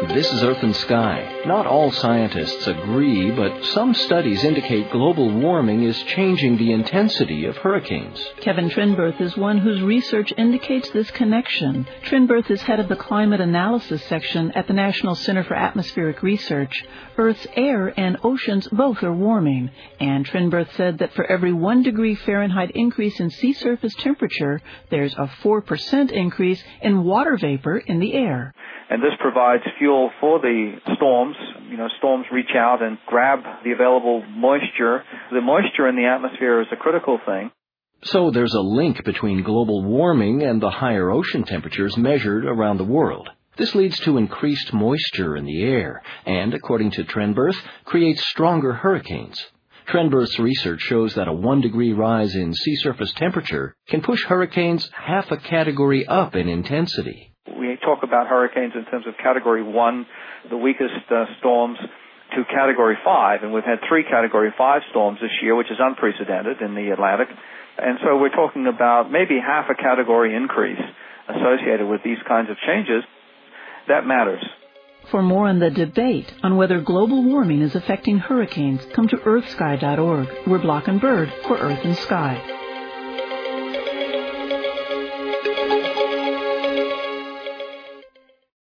This is Earth and Sky. Not all scientists agree, but some studies indicate global warming is changing the intensity of hurricanes. Kevin Trinberth is one whose research indicates this connection. Trinberth is head of the Climate Analysis Section at the National Center for Atmospheric Research. Earth's air and oceans both are warming, and Trinberth said that for every 1 degree Fahrenheit increase in sea surface temperature, there's a 4% increase in water vapor in the air. And this provides fuel for the storms. Storms reach out and grab the available moisture. The moisture in the atmosphere is a critical thing. So there's a link between global warming and the higher ocean temperatures measured around the world. This leads to increased moisture in the air and, according to Trinberth, creates stronger hurricanes. Trinberth's research shows that a 1 degree rise in sea surface temperature can push hurricanes half a category up in intensity. We talk about hurricanes in terms of Category 1, the weakest storms, to Category 5, and we've had 3 Category 5 storms this year, which is unprecedented in the Atlantic. And so we're talking about maybe half a category increase associated with these kinds of changes. That matters. For more on the debate on whether global warming is affecting hurricanes, come to earthsky.org. We're Block and Bird for Earth and Sky.